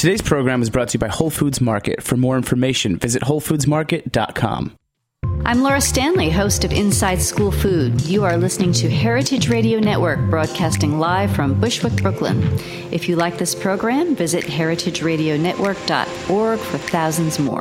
Today's program is brought to you by Whole Foods Market. For more information, visit WholeFoodsMarket.com. I'm Laura Stanley, host of Inside School Food. You are listening to Heritage Radio Network, broadcasting live from Bushwick, Brooklyn. If you like this program, visit heritageradionetwork.org for thousands more.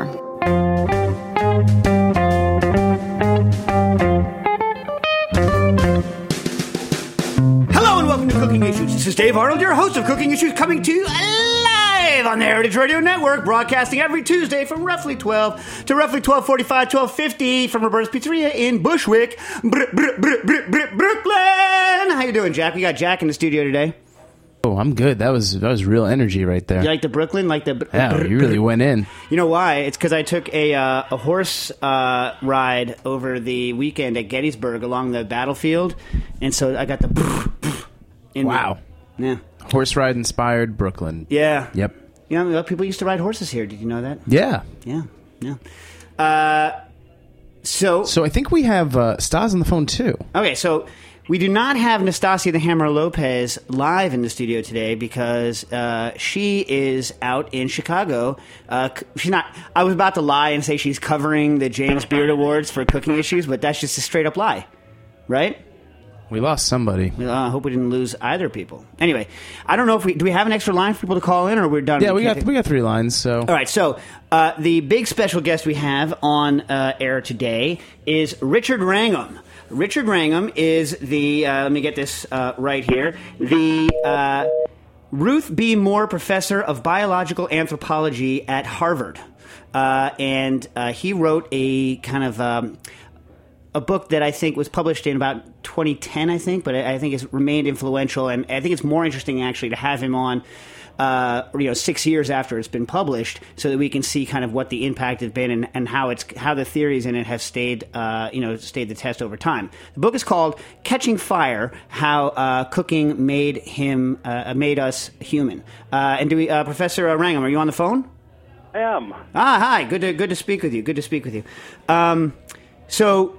Hello and welcome to Cooking Issues. This is Dave Arnold, your host of Cooking Issues, coming to you live on the Heritage Radio Network, broadcasting every Tuesday from roughly 12 to roughly 12:45, 12:50 from Roberta's Pizzeria in Bushwick, Brooklyn. How you doing, Jack? We got Jack in the studio today. Oh, I'm good. That was real energy right there. You like the Brooklyn? Yeah, you really went in. You know why? It's because I took a horse ride over the weekend at Gettysburg along the battlefield, and so I got the in wow. Me. Yeah. Horse ride inspired Brooklyn. Yeah. Yep. You know, people used to ride horses here. Did you know that? Yeah. Yeah. So I think we have Stas on the phone too. Okay, so we do not have Nastasia the Hammer Lopez live in the studio today because she is out in Chicago. She's not. I was about to lie and say she's covering the James Beard Awards for Cooking Issues, but that's just a straight up lie, right? We lost somebody. I hope we didn't lose either people. Anyway, I don't know if do we have an extra line for people to call in, or we're done? Yeah, we got 3 lines. So all right. So the big special guest we have on air today is Richard Wrangham. Richard Wrangham is the let me get this right here. The Ruth B. Moore Professor of Biological Anthropology at Harvard, and he wrote a kind of a book that I think was published in about 2010, I think, but I think it's remained influential, and I think it's more interesting actually to have him on 6 years after it's been published, so that we can see kind of what the impact has been and how the theories in it have stayed the test over time. The book is called Catching Fire: How Cooking Made Us Human. And Professor Wrangham, are you on the phone? I am. Hi. Good to speak with you. Good to speak with you. So.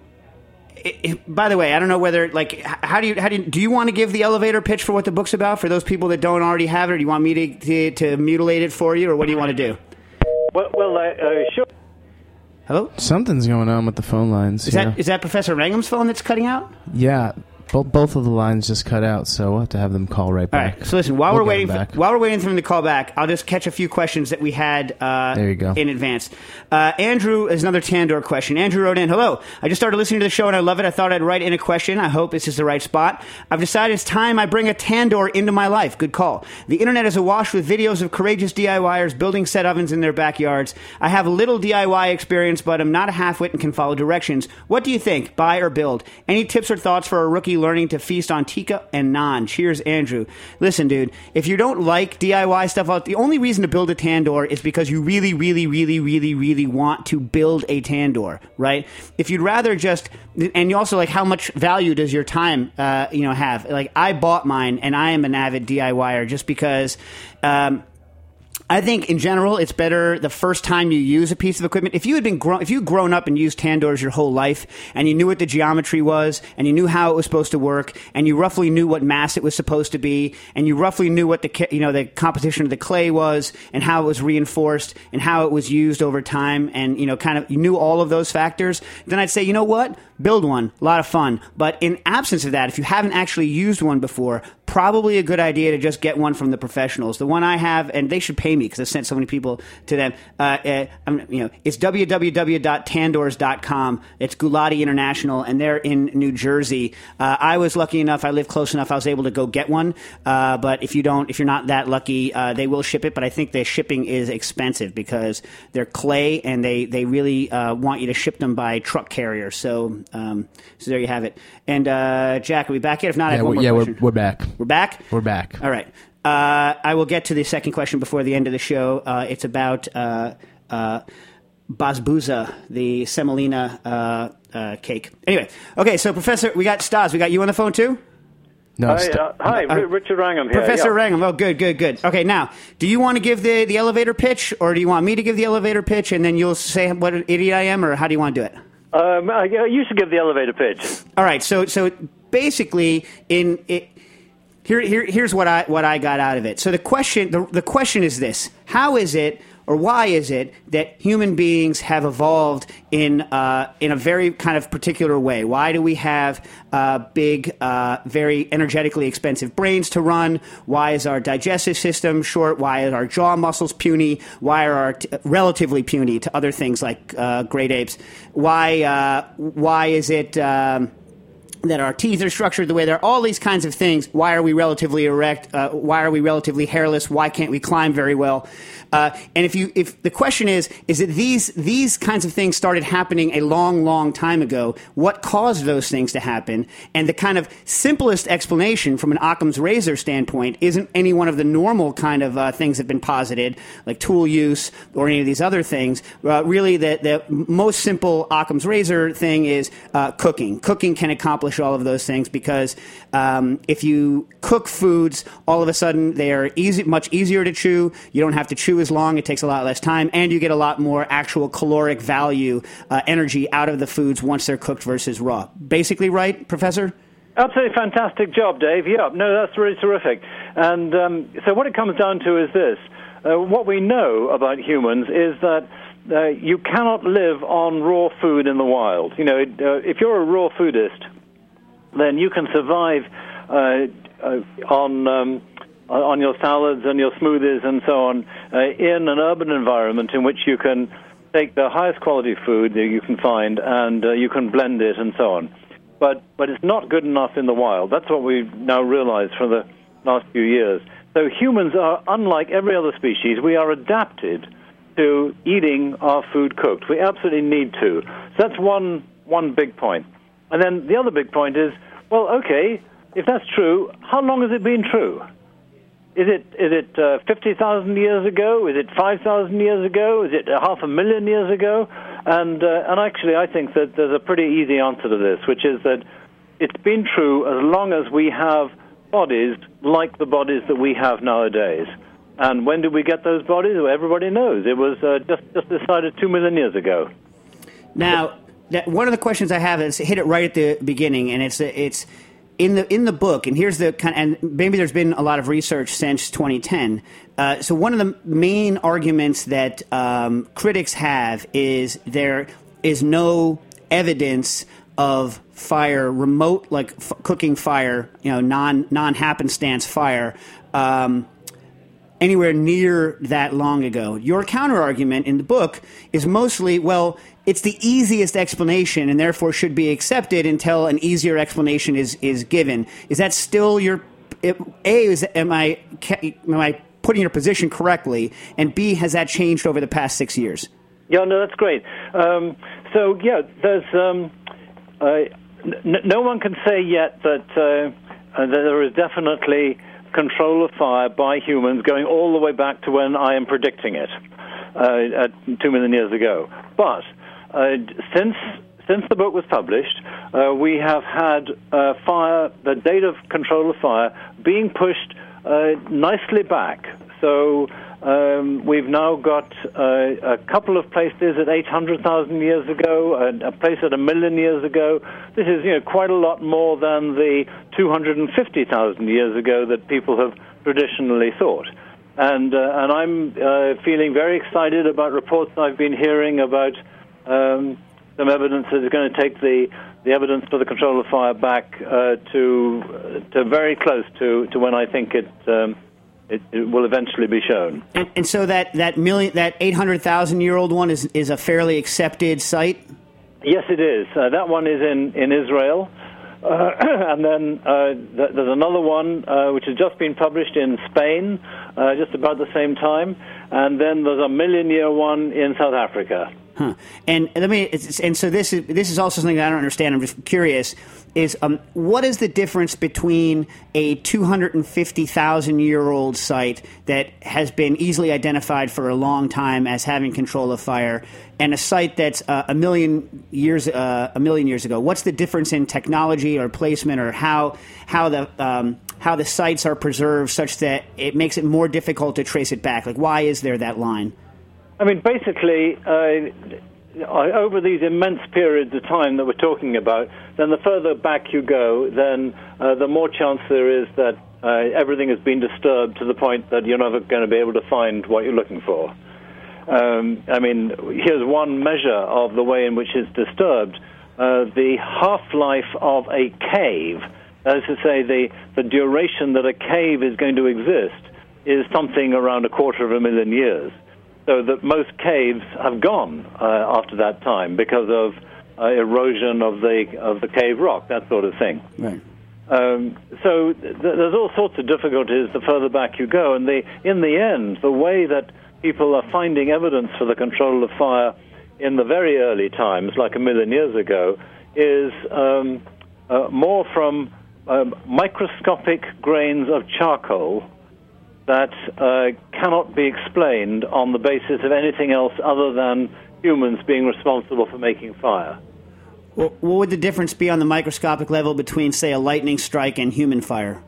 By the way, I don't know whether how do you want to give the elevator pitch for what the book's about for those people that don't already have it, or do you want me to mutilate it for you, or what do you want to do? Well, sure. Hello? Something's going on with the phone lines. Is that Professor Wrangham's phone that's cutting out? Yeah. Both of the lines just cut out, so we'll have to have them call right back. All right. So listen, while we're waiting for them to call back, I'll just catch a few questions that we had there you go. in advance. Andrew is another Tandoor question. Andrew wrote in, hello, I just started listening to the show and I love it. I thought I'd write in a question. I hope this is the right spot. I've decided it's time I bring a Tandoor into my life. Good call. The internet is awash with videos of courageous DIYers building set ovens in their backyards. I have a little DIY experience, but I'm not a half-wit and can follow directions. What do you think? Buy or build? Any tips or thoughts for a rookie learning to feast on tikka and naan? Cheers, Andrew. Listen, dude, if you don't like DIY stuff, the only reason to build a Tandoor is because you really, really, really, really, really want to build a Tandoor, right? If you'd rather just, and you also how much value does your time, have? I bought mine, and I am an avid DIYer just because. I think in general it's better the first time you use a piece of equipment. If you'd grown up and used Tandoors your whole life, and you knew what the geometry was, and you knew how it was supposed to work, and you roughly knew what mass it was supposed to be, and you roughly knew what the composition of the clay was, and how it was reinforced, and how it was used over time, and you knew all of those factors, then I'd say, you know what? Build one. A lot of fun. But in absence of that, if you haven't actually used one before, probably a good idea to just get one from the professionals. The one I have, and they should pay me because I've sent so many people to them. It's www.tandoors.com. It's Gulati International, and they're in New Jersey. I was lucky enough; I live close enough. I was able to go get one. But if you're not that lucky, they will ship it. But I think the shipping is expensive because they're clay, and they really want you to ship them by truck carrier. So there you have it. And Jack, are we back yet? If not, I have one more question. We're back. We're back? We're back. All right. I will get to the second question before the end of the show. It's about basbousa, the semolina cake. Anyway, okay, so Professor, we got Stas. We got you on the phone too? No. Hi, Richard Wrangham here. Professor Wrangham. Oh, good. Okay, now, do you want to give the elevator pitch, or do you want me to give the elevator pitch, and then you'll say what an idiot I am, or how do you want to do it? You should give the elevator pitch. All right, so basically, Here's what I got out of it. So the question is this: how is it, or why is it, that human beings have evolved in a very kind of particular way? Why do we have big, very energetically expensive brains to run? Why is our digestive system short? Why are our jaw muscles puny? Why are our relatively puny to other things like great apes? Why is it that our teeth are structured the way they're? All these kinds of things. Why are we relatively erect? Why are we relatively hairless? Why can't we climb very well? And if the question is that these kinds of things started happening a long, long time ago, what caused those things to happen? And the kind of simplest explanation from an Occam's razor standpoint isn't any one of the normal kind of things that have been posited, like tool use or any of these other things. Really, the most simple Occam's razor thing is cooking. Cooking can accomplish all of those things because if you cook foods, all of a sudden they are much easier to chew. You don't have to chew as long. It takes a lot less time, and you get a lot more actual caloric value, energy out of the foods once they're cooked versus raw. Basically, right, Professor? Absolutely fantastic job, Dave. Yeah, no, that's really terrific. And so what it comes down to is this. What we know about humans is that you cannot live on raw food in the wild. You know, if you're a raw foodist, then you can survive on your salads and your smoothies and so on in an urban environment in which you can take the highest quality food that you can find and you can blend it and so on. But it's not good enough in the wild. That's what we've now realized for the last few years. So humans are, unlike every other species, we are adapted to eating our food cooked. We absolutely need to. So that's one big point. And then the other big point is, well, okay, if that's true, how long has it been true? Is it 50,000 years ago? Is it 5,000 years ago? Is it 500,000 years ago? And actually, I think that there's a pretty easy answer to this, which is that it's been true as long as we have bodies like the bodies that we have nowadays. And when did we get those bodies? Well, everybody knows. It was just decided 2 million years ago. Now, one of the questions I have is hit it right at the beginning, and it's in the book, and here's the kind, and maybe there's been a lot of research since 2010. So one of the main arguments that critics have is there is no evidence of fire, remote cooking fire, non happenstance fire, anywhere near that long ago. Your counter argument in the book is mostly, well, it's the easiest explanation and therefore should be accepted until an easier explanation is given. Is that still your am I putting your position correctly? And B, has that changed over the past 6 years? Yeah, no, that's great. So yeah, there's no one can say yet that there is definitely control of fire by humans going all the way back to when I am predicting it 2 million years ago. But since the book was published, we have had fire, the date of control of fire, being pushed nicely back. So we've now got a couple of places at 800,000 years ago, a place at 1 million years ago. This is quite a lot more than the 250,000 years ago that people have traditionally thought. And I'm feeling very excited about reports I've been hearing about some evidence that is going to take the evidence for the control of fire back to very close to when I think it will eventually be shown. And so that 800,000-year-old one is a fairly accepted site? Yes, it is. That one is in Israel. And then there's another one which has just been published in Spain, just about the same time. And then there's a 1 million-year one in South Africa. Huh. And so this is also something that I don't understand. I'm just curious. Is what is the difference between a 250,000-year-old site that has been easily identified for a long time as having control of fire and a site that's a million years ago? What's the difference in technology or placement, or how the sites are preserved such that it makes it more difficult to trace it back? Like, why is there that line? I mean, basically, over these immense periods of time that we're talking about, then the further back you go, then the more chance there is that everything has been disturbed to the point that you're never going to be able to find what you're looking for. I mean, here's one measure of the way in which it's disturbed. The half-life of a cave, that is to say, the duration that a cave is going to exist, is something around 250,000 years. So that most caves have gone after that time because of erosion of the cave rock, that sort of thing. Right. So there's all sorts of difficulties the further back you go, and in the end, the way that people are finding evidence for the control of fire in the very early times, like 1 million years ago, is more from microscopic grains of charcoal that cannot be explained on the basis of anything else other than humans being responsible for making fire. Well, what would the difference be on the microscopic level between, say, a lightning strike and human fire?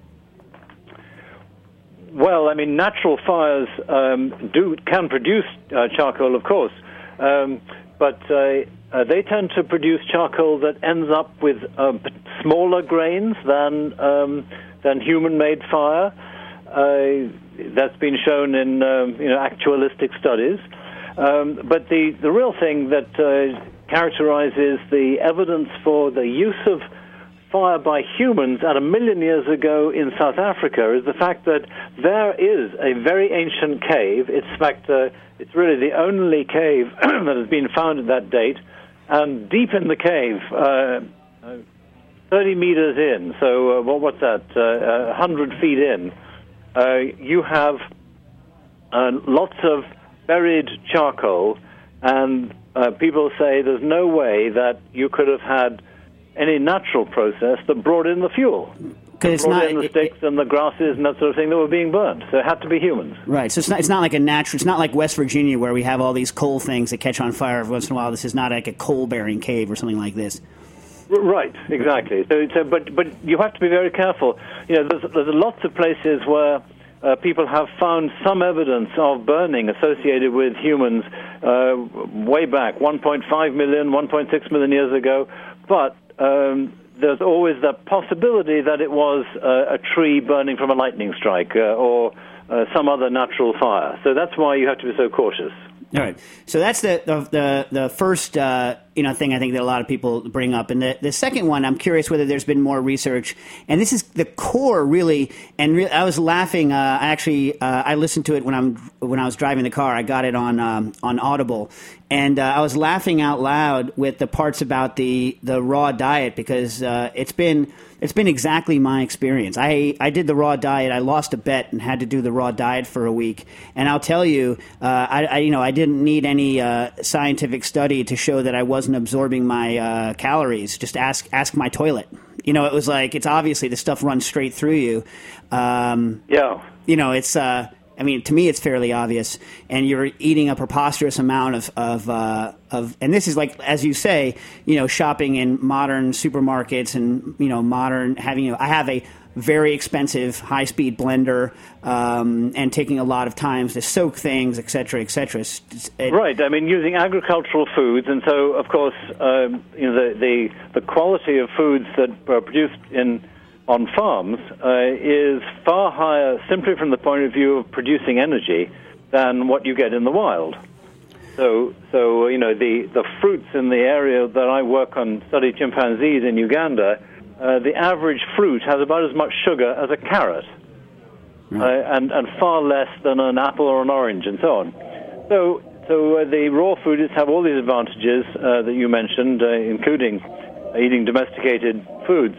Well, I mean, natural fires can produce charcoal, of course, but they tend to produce charcoal that ends up with smaller grains than human-made fire. That's been shown in actualistic studies. But the real thing that characterizes the evidence for the use of fire by humans at 1 million years ago in South Africa is the fact that there is a very ancient cave. It's, in fact, it's really the only cave that has been found at that date. And deep in the cave, 30 meters in, so what's that, 100 feet in, you have lots of buried charcoal, and people say there's no way that you could have had any natural process that brought in the fuel. Because brought in the sticks and the grasses and that sort of thing that were being burned. So it had to be humans. Right. So it's not like a natural. It's not like West Virginia where we have all these coal things that catch on fire every once in a while. This is not like a coal-bearing cave or something like this. Right. Exactly. But you have to be very careful. You know, there's lots of places where people have found some evidence of burning associated with humans way back, 1.5 million, 1.6 million years ago, but there's always the possibility that it was a tree burning from a lightning strike or some other natural fire. So that's why you have to be so cautious. All right. So that's the first thing I think that a lot of people bring up, and the second one, I'm curious whether there's been more research, and this is the core really. And I was laughing. I listened to it when I was driving the car. I got it on Audible, and I was laughing out loud with the parts about the raw diet because it's been exactly my experience. I did the raw diet. I lost a bet and had to do the raw diet for a week. And I'll tell you, I didn't need any scientific study to show that I wasn't absorbing my calories. Just ask my toilet. You know, it was like, it's obviously the stuff runs straight through you. Yeah. You know, it's... I mean, to me, it's fairly obvious, and you're eating a preposterous amount of, and this is like, as you say, shopping in modern supermarkets and modern having. I have a very expensive high-speed blender, and taking a lot of time to soak things, et cetera, et cetera. Right. I mean, using agricultural foods, and so of course, the quality of foods that are produced on farms is far higher simply from the point of view of producing energy than what you get in the wild. So the fruits in the area that I work on, study chimpanzees in Uganda, the average fruit has about as much sugar as a carrot, and far less than an apple or an orange and so on. So the raw foodists have all these advantages that you mentioned, including eating domesticated foods.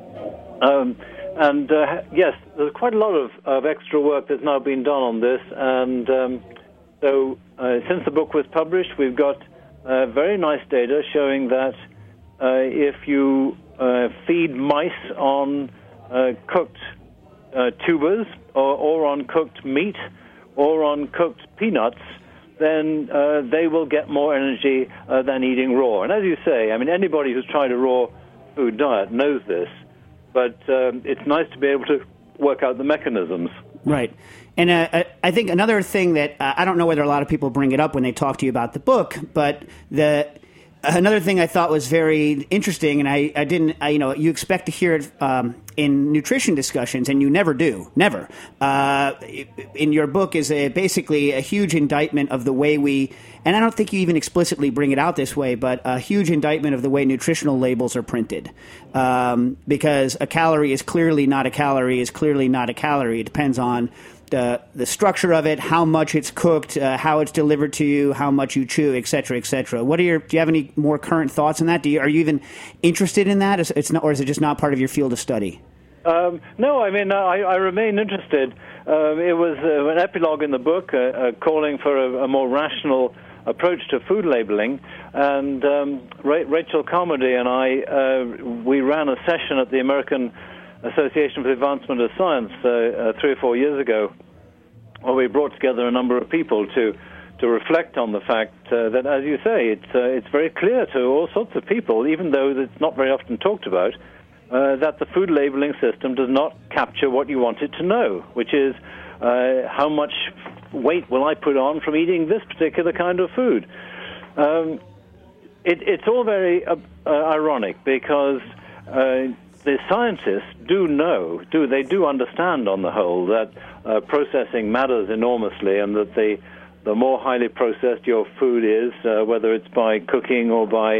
Yes, there's quite a lot of extra work that's now been done on this, and so since the book was published, we've got very nice data showing that if you feed mice on cooked tubers or on cooked meat or on cooked peanuts, then they will get more energy than eating raw. And as you say, I mean, anybody who's tried a raw food diet knows this. But it's nice to be able to work out the mechanisms. Right. And I think another thing that I don't know whether a lot of people bring it up when they talk to you about the book, but Another thing I thought was very interesting, and I didn't, you expect to hear it in nutrition discussions, and you never do. Never. In your book is basically a huge indictment of the way we, and I don't think you even explicitly bring it out this way, but a huge indictment of the way nutritional labels are printed. Because a calorie is clearly not a calorie is clearly not a calorie. It depends on the structure of it, how much it's cooked, how it's delivered to you, how much you chew, et cetera, et cetera. Do you have any more current thoughts on that? Are you even interested in that? Or is it just not part of your field of study? No, I mean, I remain interested. It was an epilogue in the book calling for a more rational approach to food labeling, and Rachel Carmody and I, we ran a session at the American Association for the Advancement of Science 3 or 4 years ago, where we brought together a number of people to reflect on the fact that, as you say, it's very clear to all sorts of people, even though it's not very often talked about, that the food labeling system does not capture what you want it to know, which is how much weight will I put on from eating this particular kind of food. It's all very ironic, because the scientists they do understand on the whole that processing matters enormously, and that the more highly processed your food is, whether it's by cooking or by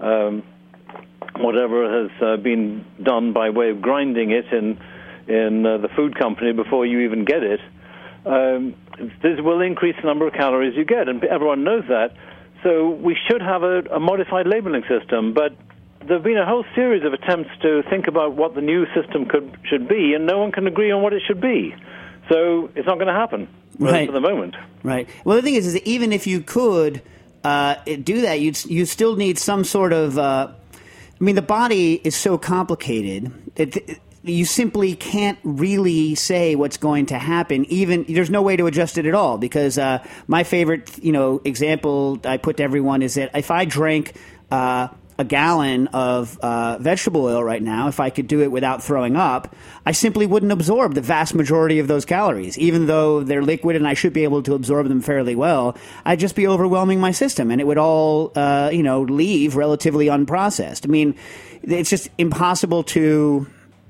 whatever has been done by way of grinding it in the food company before you even get it, this will increase the number of calories you get, and everyone knows that. So we should have a modified labeling system, but there have been a whole series of attempts to think about what the new system should be, and no one can agree on what it should be. So it's not going to happen for the moment. Right. Well, the thing is that even if you could do that, you still need some sort of... the body is so complicated. You simply can't really say what's going to happen. There's no way to adjust it at all, because my favorite, example I put to everyone is that if I drank a gallon of vegetable oil right now, if I could do it without throwing up, I simply wouldn't absorb the vast majority of those calories. Even though they're liquid and I should be able to absorb them fairly well, I'd just be overwhelming my system, and it would all, leave relatively unprocessed. I mean, it's just impossible to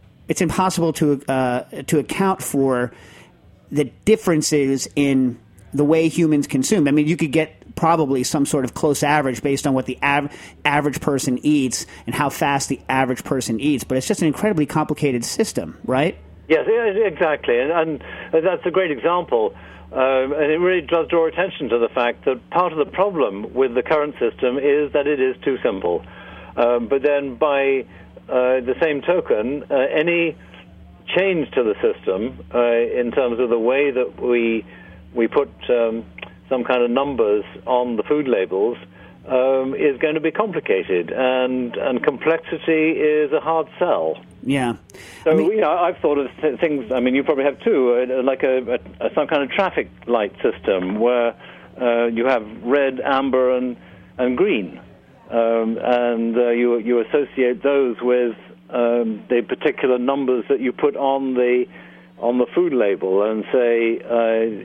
account for the differences in the way humans consume. I mean, you could get probably some sort of close average based on what the average person eats and how fast the average person eats, but it's just an incredibly complicated system, right? Yes, exactly, and that's a great example, and it really does draw attention to the fact that part of the problem with the current system is that it is too simple. But then by the same token, any change to the system in terms of the way that we put some kind of numbers on the food labels is going to be complicated, and complexity is a hard sell. Yeah. So I've thought of things. I mean, you probably have too, like some kind of traffic light system where you have red, amber, and green, and you associate those with the particular numbers that you put on the food label, and say.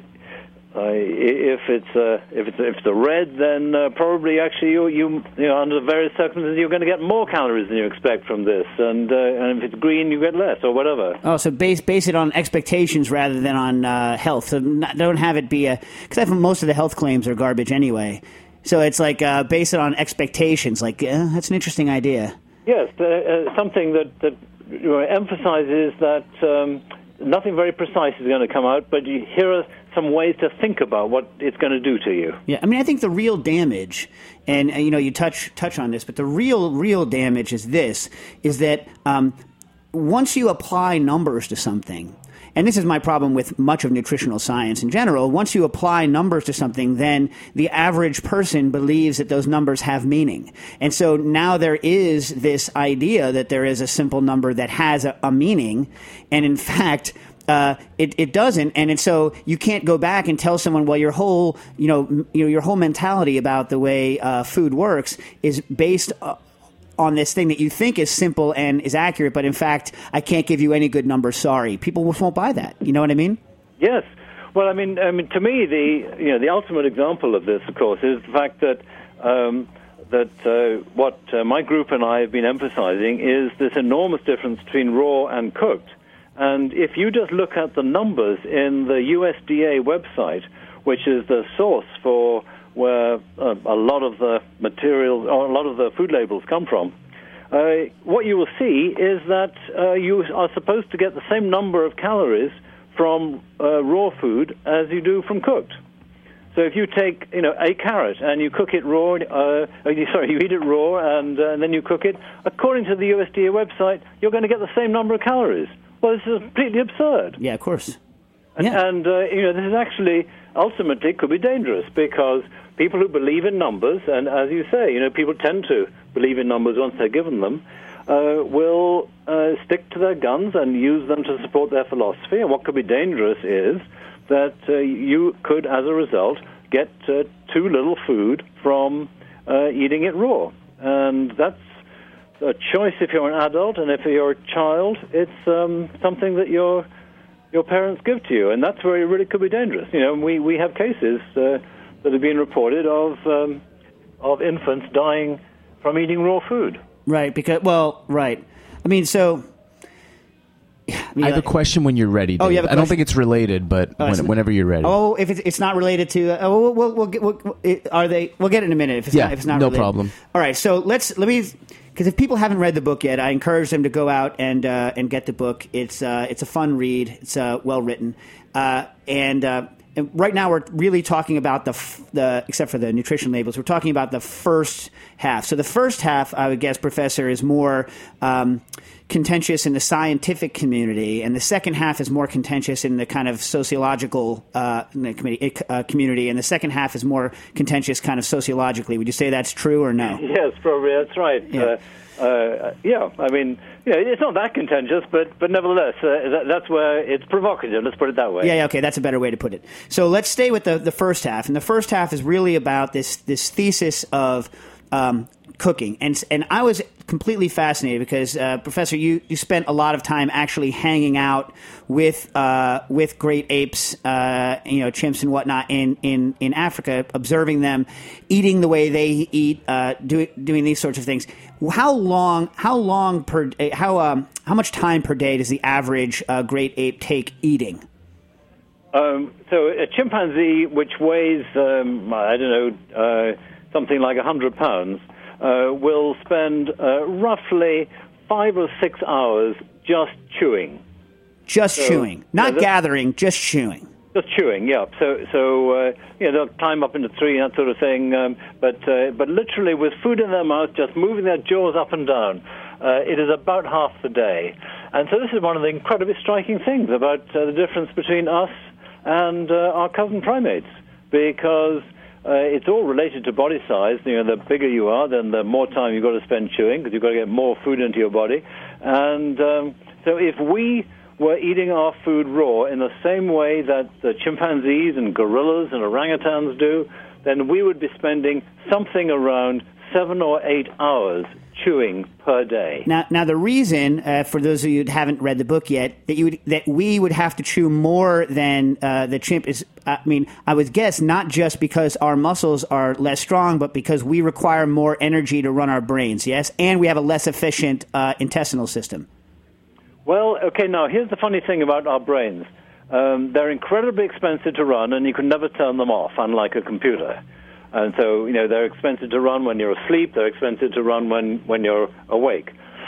If it's a red, then probably actually you under various circumstances you're going to get more calories than you expect from this, and if it's green you get less or whatever. Oh, so base it on expectations rather than on health. So don't have it be because I think most of the health claims are garbage anyway. So it's like base it on expectations. Like that's an interesting idea. Yes, something that emphasizes that nothing very precise is going to come out, but here are some ways to think about what it's going to do to you. Yeah, I mean, I think the real damage, and you touch on this, but the real damage is that once you apply numbers to something, and this is my problem with much of nutritional science in general, once you apply numbers to something, then the average person believes that those numbers have meaning. And so now there is this idea that there is a simple number that has a meaning, and in fact... It doesn't, and so you can't go back and tell someone, well, your whole mentality about the way food works is based on this thing that you think is simple and is accurate, but in fact, I can't give you any good numbers. Sorry, people won't buy that. You know what I mean? Yes. Well, I mean, to me, the ultimate example of this, of course, is the fact that that what my group and I have been emphasizing is this enormous difference between raw and cooked. And if you just look at the numbers in the USDA website, which is the source for where a lot of the materials, or a lot of the food labels come from, what you will see is that you are supposed to get the same number of calories from raw food as you do from cooked. So if you take, a carrot and you cook it raw, you eat it raw and then you cook it, according to the USDA website, you're going to get the same number of calories. Well, this is completely absurd. Yeah, of course. Yeah. And this is actually, ultimately, could be dangerous because people who believe in numbers, and as you say, people tend to believe in numbers once they're given them, will stick to their guns and use them to support their philosophy. And what could be dangerous is that you could, as a result, get too little food from eating it raw. And that's a choice if you're an adult, and if you're a child, it's something that your parents give to you, and that's where it really could be dangerous. We have cases that have been reported of infants dying from eating raw food. Right, right. I have a question when you're ready, Dave. Oh, you have a question? I don't think it's related, but whenever you're ready. Oh, if it's not related to, we'll get it in a minute. If it's not no related. problem. All right, so let me, because if people haven't read the book yet, I encourage them to go out and get the book. It's a fun read. It's well written, and right now we're really talking about the except for the nutrition labels, we're talking about the first half. So the first half, I would guess, Professor, is more contentious in the scientific community, and the second half is more contentious in the kind of sociological community, and the second half is more contentious kind of sociologically. Would you say that's true or no? Yes, probably that's right. Yeah. I mean, it's not that contentious, but nevertheless, that's where it's provocative. Let's put it that way. Yeah, okay, that's a better way to put it. So let's stay with the first half, and the first half is really about this thesis of cooking, and I was completely fascinated because Professor, you spent a lot of time actually hanging out with great apes, chimps and whatnot in Africa, observing them eating the way they eat, doing these sorts of things. How much time per day does the average great ape take eating? So a chimpanzee, which weighs something like 100 pounds, will spend roughly 5 or 6 hours just chewing. Chewing, not gathering, just chewing. Just chewing, yeah. So they'll climb up into a tree and that sort of thing, but literally with food in their mouth, just moving their jaws up and down. It is about half the day. And so this is one of the incredibly striking things about the difference between us and our cousin primates, because it's all related to body size. The bigger you are, then the more time you've got to spend chewing, because you've got to get more food into your body. And so if we were eating our food raw in the same way that the chimpanzees and gorillas and orangutans do, then we would be spending something around 7 or 8 hours chewing per day. Now the reason, for those of you who haven't read the book yet, that we would have to chew more than the chimp is, I would guess not just because our muscles are less strong, but because we require more energy to run our brains, yes? And we have a less efficient intestinal system. Well, okay, now here's the funny thing about our brains. They're incredibly expensive to run, and you can never turn them off, unlike a computer. And so, they're expensive to run when you're asleep. They're expensive to run when you're awake.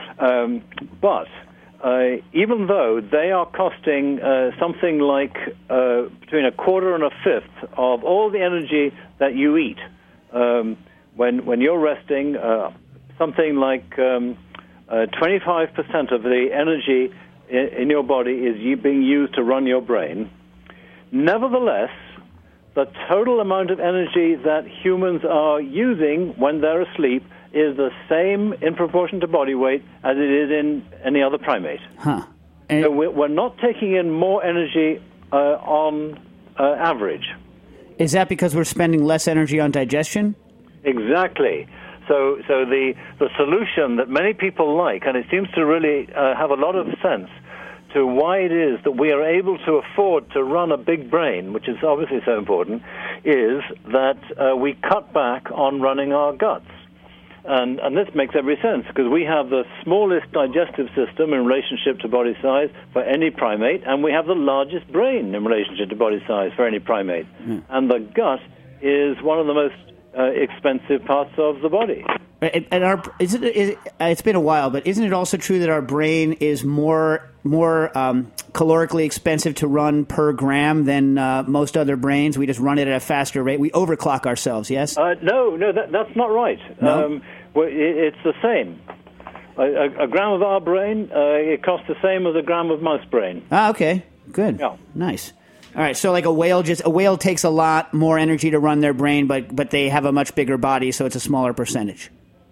But even though they are costing something like between a quarter and a fifth of all the energy that you eat when you're resting, something like 25% of the energy in your body is being used to run your brain. Nevertheless, the total amount of energy that humans are using when they're asleep is the same in proportion to body weight as it is in any other primate. Huh. So we're not taking in more energy on average. Is that because we're spending less energy on digestion? Exactly. So the solution that many people like, and it seems to really have a lot of sense to why it is that we are able to afford to run a big brain, which is obviously so important, is that we cut back on running our guts. And this makes every sense, because we have the smallest digestive system in relationship to body size for any primate, and we have the largest brain in relationship to body size for any primate. And the gut is one of the most expensive parts of the body. And it's been a while, but isn't it also true that our brain is more calorically expensive to run per gram than most other brains? We just run it at a faster rate. We overclock ourselves, yes? No, that's not right. No? It's the same. A gram of our brain, it costs the same as a gram of mouse brain. Ah, okay. Good. Yeah. Nice. All right, so like a whale takes a lot more energy to run their brain, but they have a much bigger body, so it's a smaller percentage.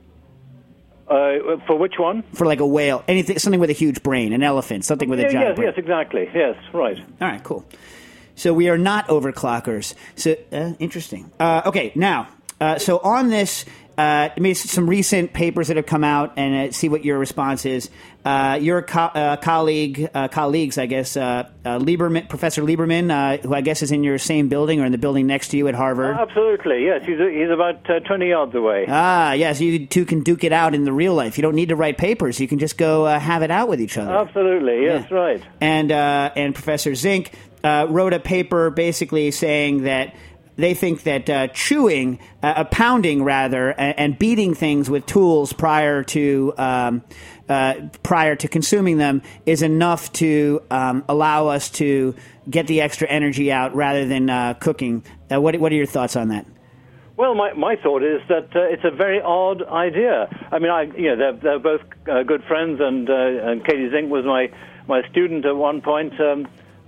For which one? For like a whale, something with a huge brain, an elephant, something with a giant brain. Yes, exactly. Yes, right. All right, cool. So we are not overclockers. So interesting. Okay, now, so on this, some recent papers that have come out, and see what your response is. Your colleagues, I guess, Professor Lieberman, who I guess is in your same building or in the building next to you at Harvard. Absolutely, yes. He's about 20 yards away. Yes, you two can duke it out in the real life. You don't need to write papers. You can just go have it out with each other. Absolutely, yes, yeah. Right. And Professor Zink wrote a paper basically saying that they think that pounding rather, and beating things with tools prior to consuming them is enough to allow us to get the extra energy out rather than cooking. What are your thoughts on that? Well, my thought is that it's a very odd idea. I mean, they're both good friends, and Katie Zink was my student at one point, so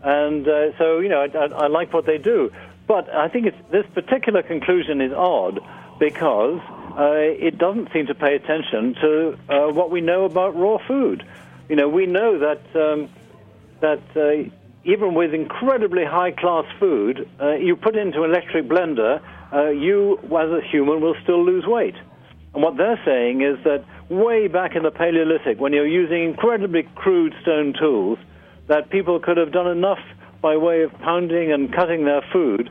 I like what they do. But I think this particular conclusion is odd because it doesn't seem to pay attention to what we know about raw food. We know that even with incredibly high-class food, you put it into an electric blender, you, as a human, will still lose weight. And what they're saying is that way back in the Paleolithic, when you're using incredibly crude stone tools, that people could have done enough by way of pounding and cutting their food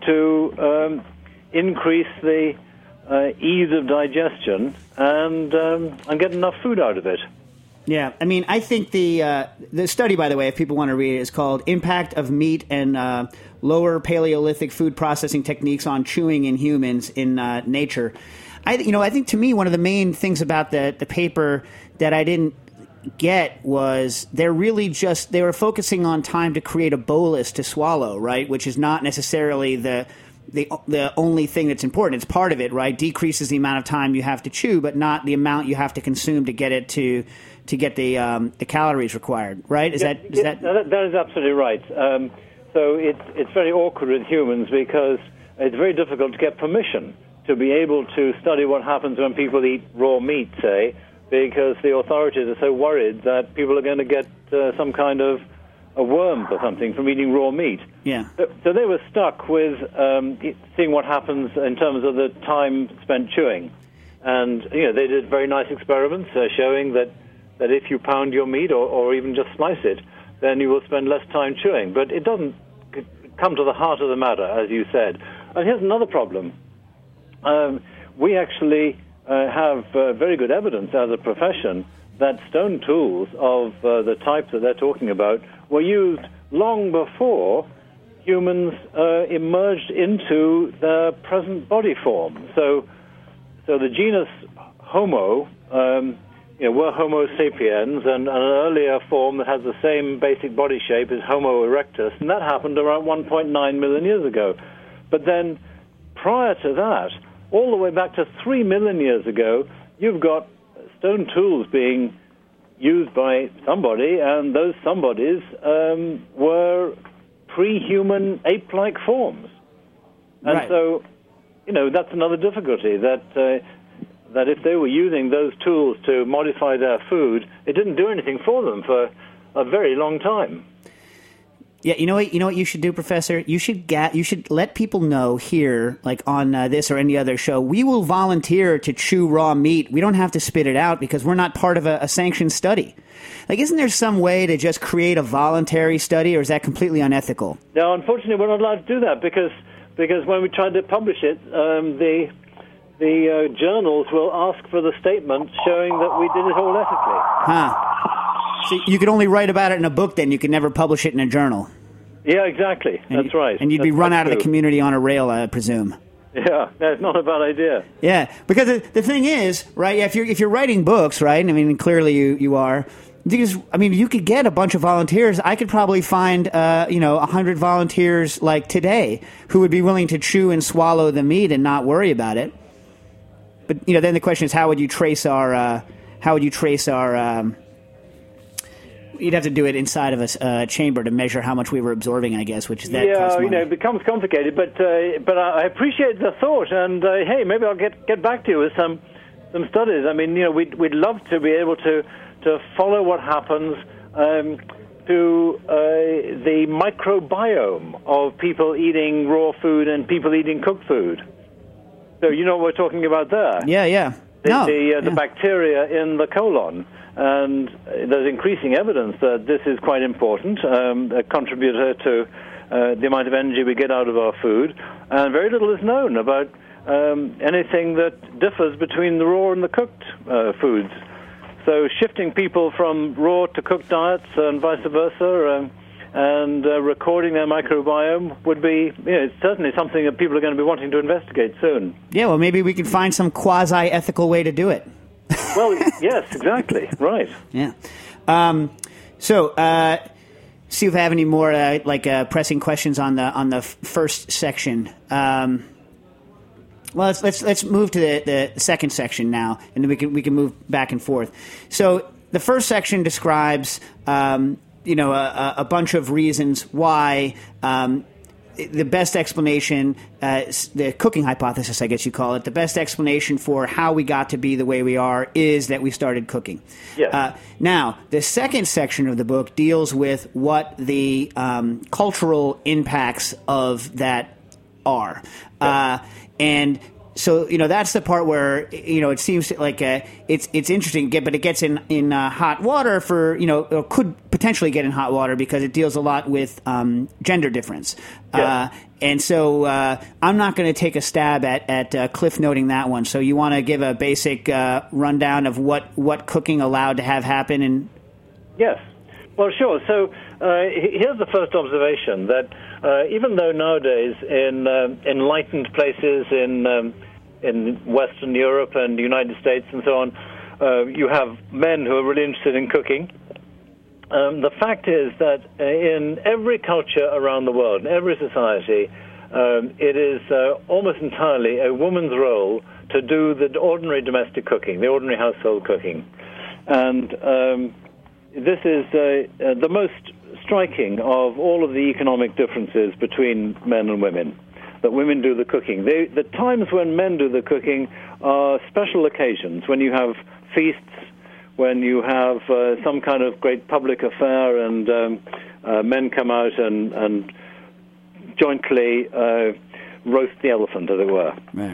to increase the ease of digestion and get enough food out of it. Yeah, I mean, I think the study, by the way, if people want to read it, is called "Impact of Meat and Lower Paleolithic Food Processing Techniques on Chewing in Humans in Nature." I think to me one of the main things about the paper that I didn't get was they were focusing on time to create a bolus to swallow, right? Which is not necessarily the only thing that's important. It's part of it, right? Decreases the amount of time you have to chew, but not the amount you have to consume to get it to get the calories required, right? That is absolutely right. So it's very awkward with humans because it's very difficult to get permission to be able to study what happens when people eat raw meat, say, because the authorities are so worried that people are going to get some kind of a worm or something from eating raw meat. Yeah. So they were stuck with seeing what happens in terms of the time spent chewing. And, they did very nice experiments showing that if you pound your meat or even just slice it, then you will spend less time chewing. But it doesn't come to the heart of the matter, as you said. And here's another problem. We actually have very good evidence as a profession that stone tools of the type that they're talking about were used long before humans emerged into their present body form. So the genus Homo, were Homo sapiens, and an earlier form that has the same basic body shape is Homo erectus, and that happened around 1.9 million years ago. But then prior to that, all the way back to 3 million years ago, you've got stone tools being used by somebody, and those somebodies were pre-human ape-like forms. And right. So, that's another difficulty, that if they were using those tools to modify their food, it didn't do anything for them for a very long time. Yeah, you know what you should do, Professor? You should let people know here, like on this or any other show, we will volunteer to chew raw meat. We don't have to spit it out because we're not part of a sanctioned study. Like, isn't there some way to just create a voluntary study, or is that completely unethical? No, unfortunately, we're not allowed to do that because when we tried to publish it, the the journals will ask for the statement showing that we did it all ethically. So you could only write about it in a book, then you could never publish it in a journal. Yeah, exactly. That's right. And you'd be run out of the community on a rail, I presume. Yeah, that's not a bad idea. Yeah, because the thing is, right? If you're writing books, right? I mean, clearly you are. Because, I mean, you could get a bunch of volunteers. I could probably find, 100 volunteers like today who would be willing to chew and swallow the meat and not worry about it. But then the question is, how would you trace our? You'd have to do it inside of a chamber to measure how much we were absorbing, I guess, which is that. Yeah, it becomes complicated. But I appreciate the thought, and hey, maybe I'll get back to you with some studies. I mean, we'd love to be able to follow what happens to the microbiome of people eating raw food and people eating cooked food. So you know what we're talking about there? Yeah. The bacteria in the colon. And there's increasing evidence that this is quite important, a contributor to the amount of energy we get out of our food. And very little is known about anything that differs between the raw and the cooked foods. So shifting people from raw to cooked diets and vice versa, and recording their microbiome would be, it's certainly something that people are going to be wanting to investigate soon. Yeah, well, maybe we could find some quasi-ethical way to do it. Well, yes, exactly, right. Yeah. See if I have any more pressing questions on the first section. Well, let's move to the second section now, and then we can move back and forth. So the first section describes a bunch of reasons why. The best explanation, the cooking hypothesis, I guess you call it, the best explanation for how we got to be the way we are is that we started cooking. Yes. Now, the second section of the book deals with what the cultural impacts of that are. Yes. And so, that's the part where, it seems like it's interesting, but it gets in hot water for, or could potentially get in hot water because it deals a lot with gender difference. Yeah. And so I'm not going to take a stab at cliff noting that one. So you want to give a basic rundown of what cooking allowed to have happen? Yes. Well, sure. So here's the first observation, that even though nowadays in enlightened places in Western Europe and the United States and so on, you have men who are really interested in cooking. The fact is that in every culture around the world, in every society, it is almost entirely a woman's role to do the ordinary domestic cooking, the ordinary household cooking. And this is the most striking of all of the economic differences between men and women, that women do the cooking. The times when men do the cooking are special occasions, when you have feasts, when you have some kind of great public affair and men come out and jointly roast the elephant, as it were. Right.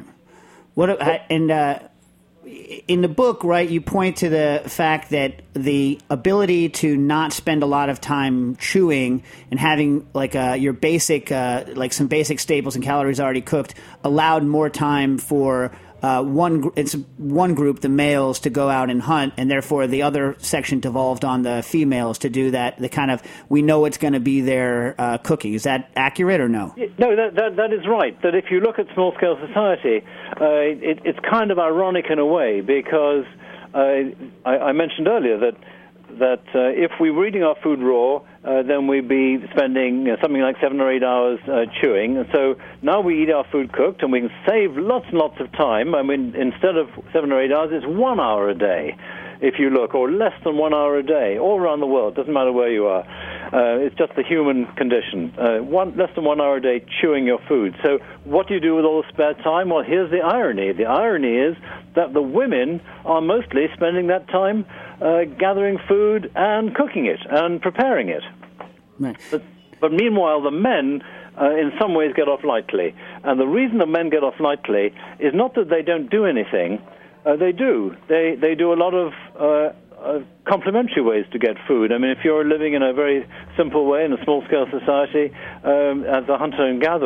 In the book, right, you point to the fact that the ability to not spend a lot of time chewing and having your basic, some basic staples and calories already cooked, allowed more time for one group, the males, to go out and hunt, and therefore the other section devolved on the females to do that. The kind of, we know it's going to be there cooking. Is that accurate or no? No, that is right. That if you look at small-scale society, it's kind of ironic in a way, because I mentioned earlier that if we were eating our food raw, then we'd be spending something like 7 or 8 hours chewing. And so now we eat our food cooked, and we can save lots and lots of time. I mean, instead of 7 or 8 hours, it's 1 hour a day, if you look, or less than 1 hour a day, all around the world. Doesn't matter where you are. It's just the human condition. Less than 1 hour a day chewing your food. So what do you do with all the spare time? Well, here's the irony. The irony is that the women are mostly spending that time gathering food and cooking it and preparing it. Right. But meanwhile, the men, in some ways, get off lightly. And the reason the men get off lightly is not that they don't do anything. They do. They do a lot of complementary ways to get food. I mean, if you're living in a very simple way in a small-scale society as a hunter and gatherer,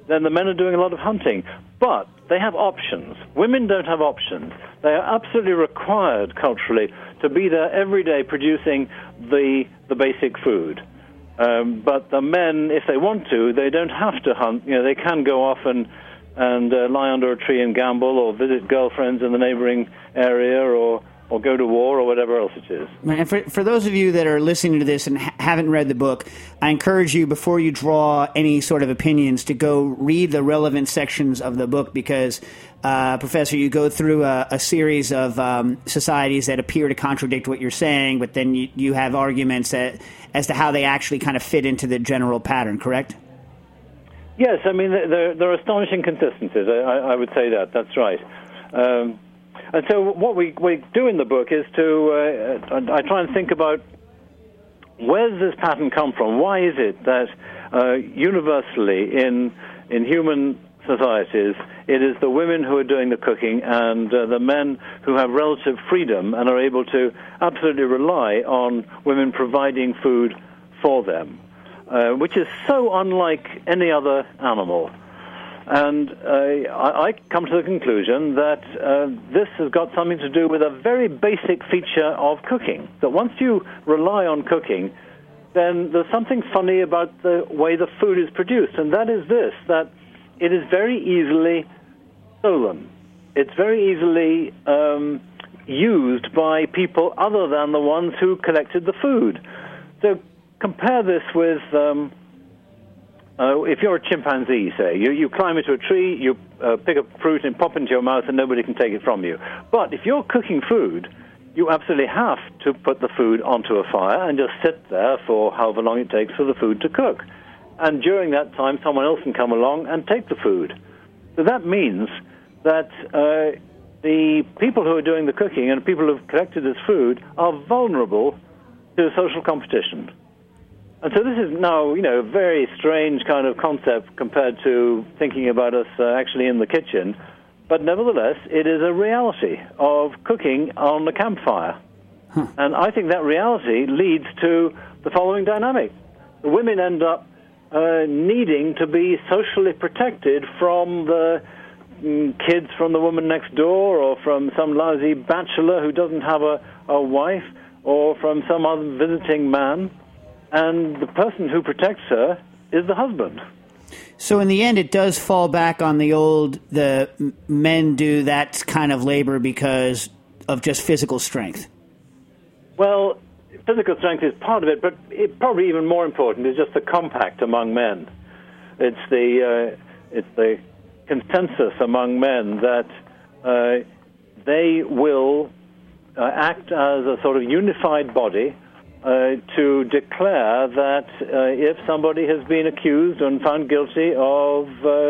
then the men are doing a lot of hunting. But they have options. Women don't have options. They are absolutely required culturally to be there every day producing the basic food. But the men, if they want to, they don't have to hunt. They can go off and lie under a tree and gamble, or visit girlfriends in the neighboring area, or go to war, or whatever else it is. And for those of you that are listening to this and haven't read the book, I encourage you, before you draw any sort of opinions, to go read the relevant sections of the book, because, Professor, you go through a series of societies that appear to contradict what you're saying, but then you have arguments as to how they actually kind of fit into the general pattern, correct? Yes, I mean, there are astonishing consistencies. I would say that. That's right. And so what we do in the book is I try and think about, where does this pattern come from? Why is it that universally in human societies it is the women who are doing the cooking and the men who have relative freedom and are able to absolutely rely on women providing food for them, which is so unlike any other animal. And I come to the conclusion that this has got something to do with a very basic feature of cooking, that once you rely on cooking, then there's something funny about the way the food is produced, and that is this, that it is very easily stolen. It's very easily used by people other than the ones who collected the food. So compare this with... if you're a chimpanzee, say, you climb into a tree, you pick up fruit and pop into your mouth and nobody can take it from you. But if you're cooking food, you absolutely have to put the food onto a fire and just sit there for however long it takes for the food to cook. And during that time, someone else can come along and take the food. So that means that the people who are doing the cooking and people who have collected this food are vulnerable to social competition. And so this is now, a very strange kind of concept compared to thinking about us actually in the kitchen. But nevertheless, it is a reality of cooking on the campfire. And I think that reality leads to the following dynamic. The women end up needing to be socially protected from the kids from the woman next door, or from some lousy bachelor who doesn't have a wife, or from some other visiting man. And the person who protects her is the husband. So in the end, it does fall back on the men do that kind of labor because of just physical strength. Well, physical strength is part of it, but probably even more important is just the compact among men. It's the consensus among men that they will act as a sort of unified body to declare that if somebody has been accused and found guilty of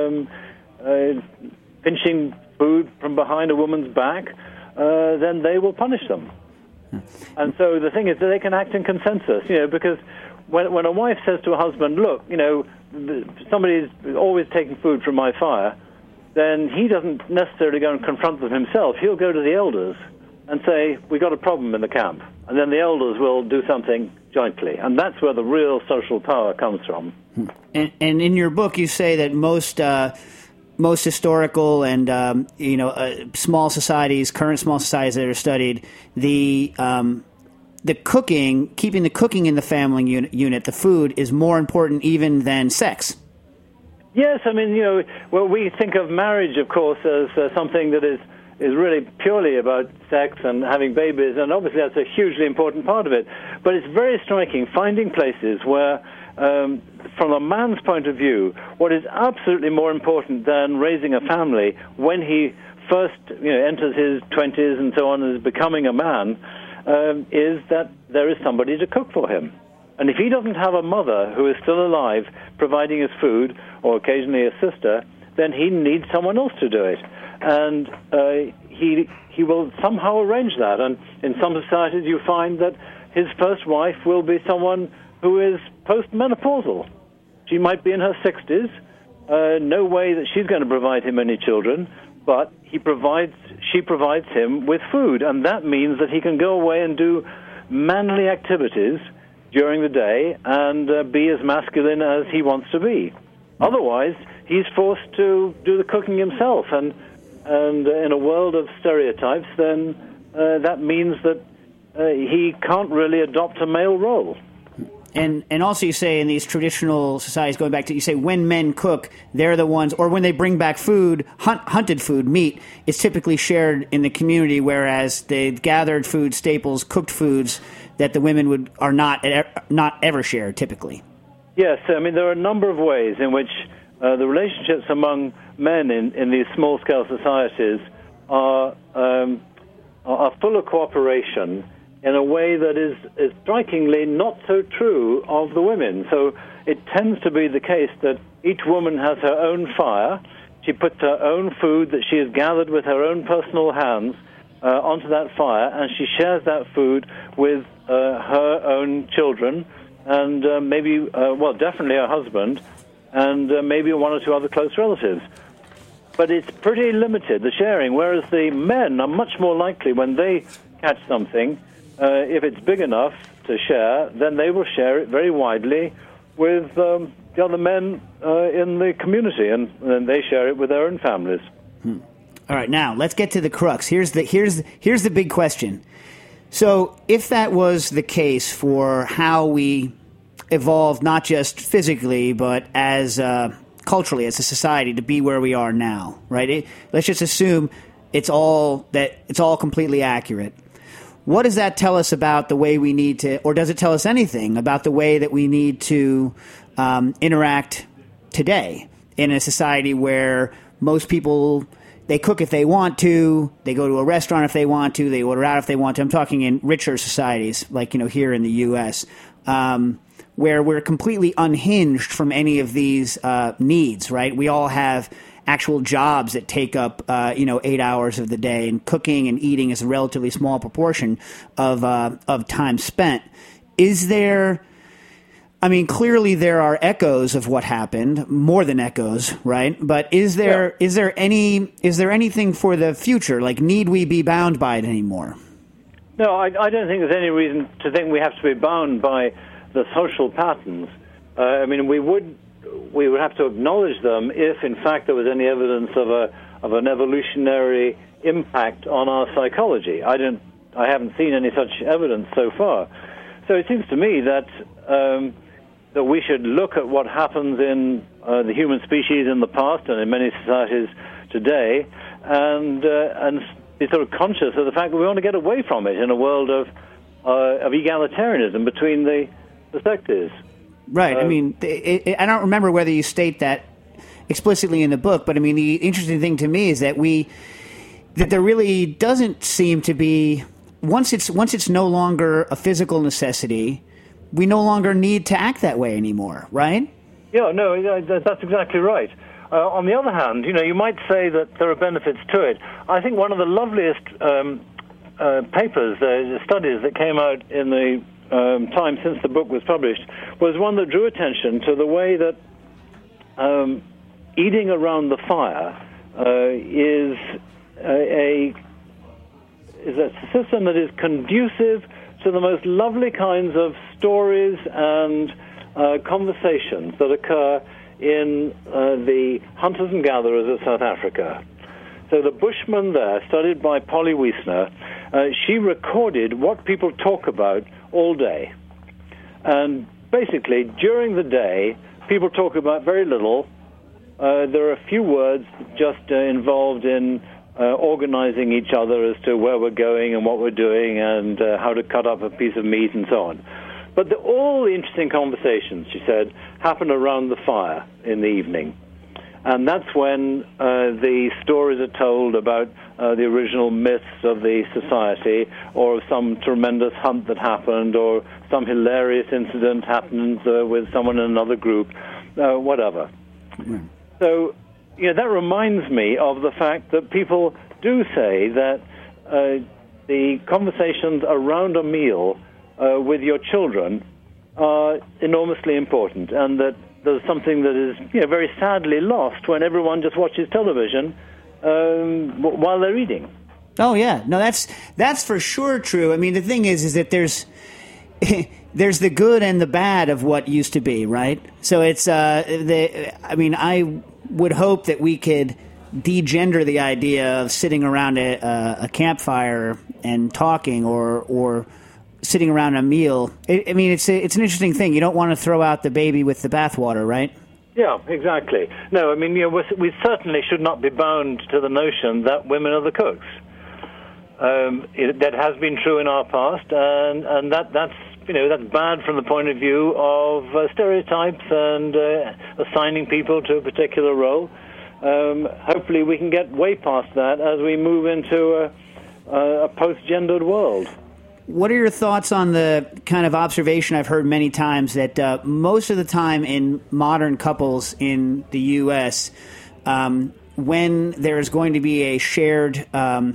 pinching food from behind a woman's back, then they will punish them. And so the thing is that they can act in consensus, because when a wife says to a husband, look, somebody's always taking food from my fire, then he doesn't necessarily go and confront them himself. He'll go to the elders and say, we got a problem in the camp. And then the elders will do something jointly. And that's where the real social power comes from. And in your book, you say that most historical and, small societies, current small societies that are studied, the cooking, keeping the cooking in the family unit, the food, is more important even than sex. Yes, I mean, we think of marriage, of course, as something that is really purely about sex and having babies, and obviously that's a hugely important part of it. But it's very striking finding places where, from a man's point of view, what is absolutely more important than raising a family when he first enters his 20s and so on and is becoming a man, is that there is somebody to cook for him. And if he doesn't have a mother who is still alive providing his food, or occasionally a sister, then he needs someone else to do it. And he will somehow arrange that. And in some societies you find that his first wife will be someone who is postmenopausal. She might be in her 60s. No way that she's going to provide him any children, but she provides him with food. And that means that he can go away and do manly activities during the day and be as masculine as he wants to be. Otherwise, he's forced to do the cooking himself. And in a world of stereotypes, then that means that he can't really adopt a male role. And also you say in these traditional societies, going back to, you say when men cook, they're the ones, or when they bring back food, hunted food, meat, is typically shared in the community, whereas the gathered food, staples, cooked foods that the women are not ever shared typically. Yes, I mean, there are a number of ways in which the relationships among men in these small-scale societies are full of cooperation in a way that is strikingly not so true of the women. So it tends to be the case that each woman has her own fire. She puts her own food that she has gathered with her own personal hands onto that fire, and she shares that food with her own children and definitely her husband and maybe one or two other close relatives. But it's pretty limited, the sharing, whereas the men are much more likely when they catch something, if it's big enough to share, then they will share it very widely with the other men in the community, and then they share it with their own families. All right, now let's get to the crux. Here's the big question. So, if that was the case for how we evolved, not just physically, but as culturally, as a society, to be where we are now, right? Let's just assume it's all completely accurate. What does that tell us about the way we need to, or does it tell us anything about the way that we need to interact today in a society where most people, they cook if they want to, they go to a restaurant if they want to, they order out if they want to. I'm talking in richer societies, like, here in the U.S., where we're completely unhinged from any of these needs, right? We all have actual jobs that take up 8 hours of the day, and cooking and eating is a relatively small proportion of time spent. Is there, I mean, clearly there are echoes of what happened, more than echoes, right? But is there anything for the future? Like, need we be bound by it anymore? No, I don't think there's any reason to think we have to be bound by the social patterns. I mean, we would have to acknowledge them if, in fact, there was any evidence of an evolutionary impact on our psychology. I haven't seen any such evidence so far. So it seems to me that we should look at what happens in the human species in the past and in many societies today, and be sort of conscious of the fact that we want to get away from it in a world of egalitarianism between the sexes. Right. I mean, I don't remember whether you state that explicitly in the book, but I mean, the interesting thing to me is that there really doesn't seem to be, once it's no longer a physical necessity, we no longer need to act that way anymore, right? Yeah, no, that's exactly right. On the other hand, you might say that there are benefits to it. I think one of the loveliest studies that came out in the time since the book was published was one that drew attention to the way that eating around the fire is a system that is conducive to the most lovely kinds of stories and conversations that occur in the hunters and gatherers of South Africa. So the Bushmen there, studied by Polly Wiesner, she recorded what people talk about all day. And basically, during the day, people talk about very little. There are a few words just involved in organizing each other as to where we're going and what we're doing and how to cut up a piece of meat and so on. But all the interesting conversations, she said, happen around the fire in the evening. And that's when the stories are told about the original myths of the society, or of some tremendous hunt that happened, or some hilarious incident happened with someone in another group, whatever. Mm. So, that reminds me of the fact that people do say that the conversations around a meal with your children are enormously important, and that there's something that is very sadly lost when everyone just watches television while they're eating. Oh yeah, no, that's for sure true. I mean, the thing is that there's the good and the bad of what used to be, right? So it's would hope that we could degender the idea of sitting around a campfire and talking or sitting around a meal. I mean, it's an interesting thing. You don't want to throw out the baby with the bathwater, right? Yeah, exactly. No, I mean, we certainly should not be bound to the notion that women are the cooks. That has been true in our past, and that's bad from the point of view of stereotypes and assigning people to a particular role. Hopefully we can get way past that as we move into a post-gendered world. What are your thoughts on the kind of observation I've heard many times that most of the time in modern couples in the U.S., when there is going to be a shared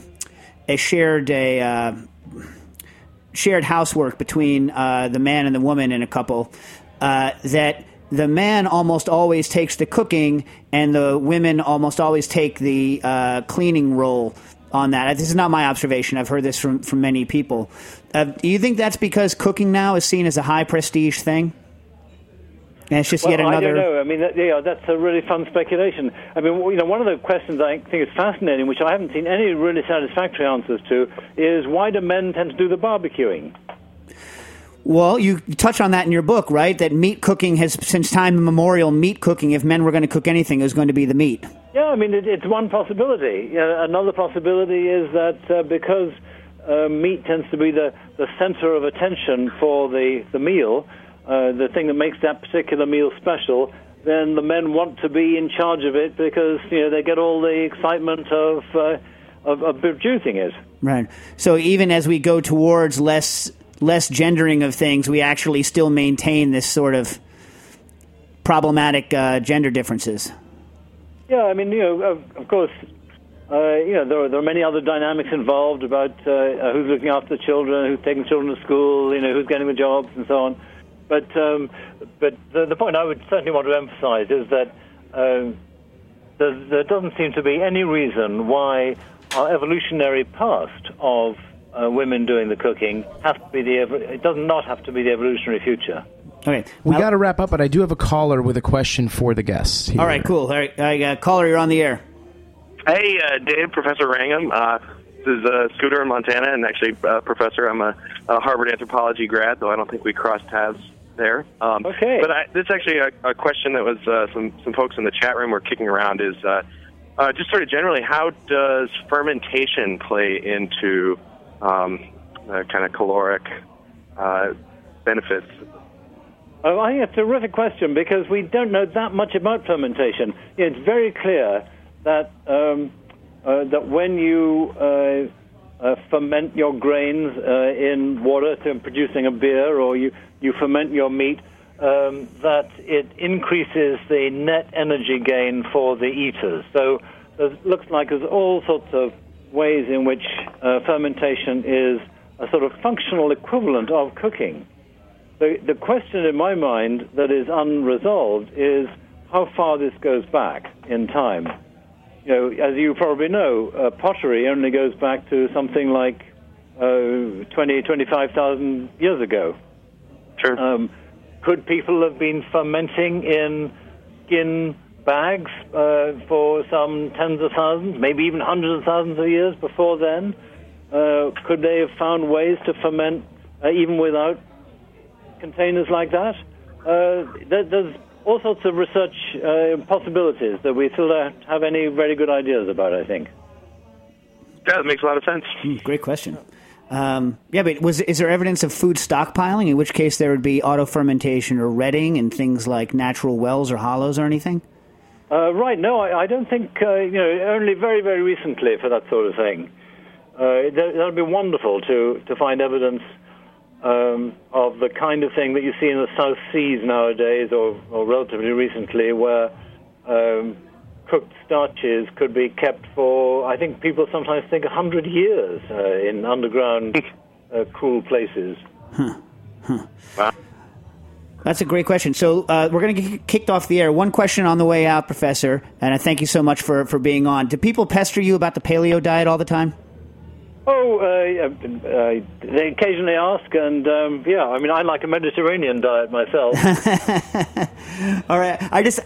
housework between the man and the woman in a couple, that the man almost always takes the cooking and the women almost always take the cleaning role on that. This is not my observation. I've heard this from many people. Do you think that's because cooking now is seen as a high prestige thing? And it's just yet another... I don't know. I mean, that's a really fun speculation. I mean, one of the questions I think is fascinating, which I haven't seen any really satisfactory answers to, is why do men tend to do the barbecuing? Well, you touch on that in your book, right? That meat cooking has, since time immemorial, meat cooking, if men were going to cook anything, it was going to be the meat. Yeah, I mean, it's one possibility. Another possibility is that because meat tends to be the center of attention for the meal, the thing that makes that particular meal special, then the men want to be in charge of it because they get all the excitement of producing it. Right. So even as we go towards less gendering of things, we actually still maintain this sort of problematic gender differences. Yeah, I mean, of course, there are many other dynamics involved about who's looking after the children, who's taking children to school, who's getting the jobs, and so on. But the point I would certainly want to emphasize is that there doesn't seem to be any reason why our evolutionary past of women doing the cooking it does not have to be the evolutionary future. Okay, we got to wrap up, but I do have a caller with a question for the guests here. All right, cool. All right, caller, you're on the air. Hey, Dave, Professor Wrangham. This is Scooter in Montana, and actually, Professor, I'm a Harvard anthropology grad, though I don't think we crossed paths there. Okay. But this is actually a question that was some folks in the chat room were kicking around is just sort of generally, how does fermentation play into kind of caloric benefits? I think it's a terrific question because we don't know that much about fermentation. It's very clear that that when you ferment your grains in water to producing a beer, or you ferment your meat, that it increases the net energy gain for the eaters. So it looks like there's all sorts of ways in which fermentation is a sort of functional equivalent of cooking. The question in my mind that is unresolved is how far this goes back in time. As you probably know, pottery only goes back to something like 25,000 years ago. Sure. Could people have been fermenting in skin bags for some tens of thousands, maybe even hundreds of thousands of years before then? Could they have found ways to ferment even without containers like that? There's all sorts of research possibilities that we still don't have any very good ideas about, I think. Yeah, that makes a lot of sense. Great question. But is there evidence of food stockpiling, in which case there would be auto-fermentation or retting and things like natural wells or hollows or anything? Right, no, I don't think, only very, very recently for that sort of thing. That would be wonderful to find evidence of the kind of thing that you see in the South Seas nowadays, or relatively recently, where cooked starches could be kept for, I think people sometimes think, 100 years in underground cool places. Wow. That's a great question. So we're going to get kicked off the air. One question on the way out, Professor, and I thank you so much for being on. Do people pester you about the paleo diet all the time? They occasionally ask, and I like a Mediterranean diet myself. All right,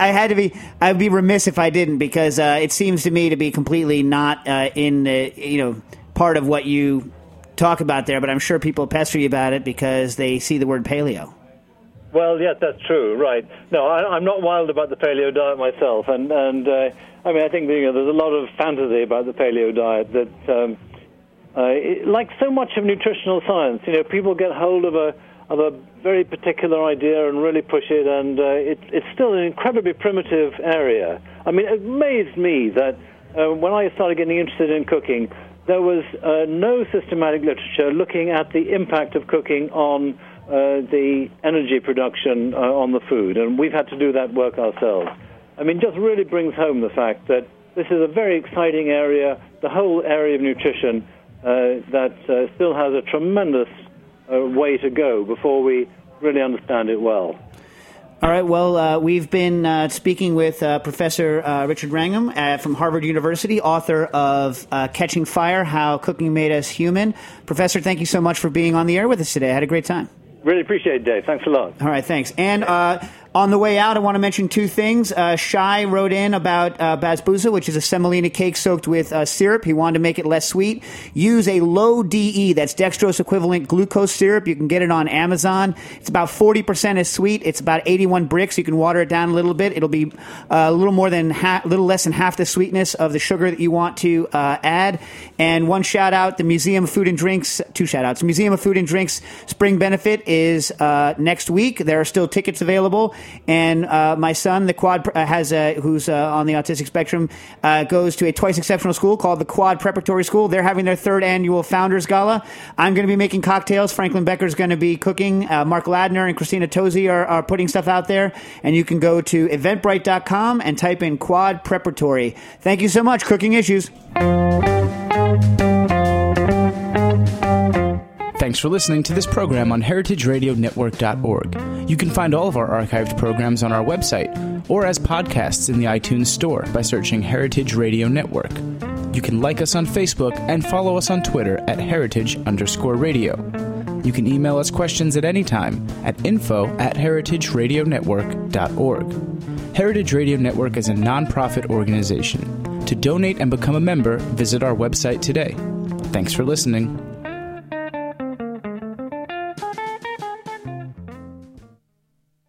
I'd be remiss if I didn't, because it seems to me to be completely not in part of what you talk about there, but I'm sure people pester you about it because they see the word paleo. Well, yes, that's true, right. No, I'm not wild about the paleo diet myself, and I think there's a lot of fantasy about the paleo diet that, like so much of nutritional science, people get hold of a very particular idea and really push it, and it's still an incredibly primitive area. I mean, it amazed me that when I started getting interested in cooking, there was no systematic literature looking at the impact of cooking on the energy production on the food, and we've had to do that work ourselves. I mean, just really brings home the fact that this is a very exciting area, the whole area of nutrition, that still has a tremendous way to go before we really understand it well. All right, well, we've been speaking with Professor Richard Wrangham from Harvard University, author of Catching Fire, How Cooking Made Us Human. Professor, thank you so much for being on the air with us today. I had a great time. Really appreciate it, Dave. Thanks a lot. All right, thanks. And on the way out, I want to mention two things. Shai wrote in about basbousa, which is a semolina cake soaked with syrup. He wanted to make it less sweet. Use a low DE, that's dextrose equivalent glucose syrup. You can get it on Amazon. It's about 40% as sweet. It's about 81 bricks. You can water it down a little bit. It'll be a little less than half the sweetness of the sugar that you want to add. And one shout out, the Museum of Food and Drinks. Two shout outs. Museum of Food and Drinks Spring Benefit is next week. There are still tickets available. And my son, the Quad, who's on the autistic spectrum, goes to a twice exceptional school called the Quad Preparatory School. They're having their third annual Founders Gala. I'm going to be making cocktails. Franklin Becker's going to be cooking. Mark Ladner and Christina Tosi are putting stuff out there. And you can go to eventbrite.com and type in Quad Preparatory. Thank you so much. Cooking Issues. Thanks for listening to this program on heritageradionetwork.org. You can find all of our archived programs on our website or as podcasts in the iTunes Store by searching Heritage Radio Network. You can like us on Facebook and follow us on Twitter at heritage_radio. You can email us questions at any time at info@heritageradionetwork.org. Heritage Radio Network is a nonprofit organization. To donate and become a member, visit our website today. Thanks for listening.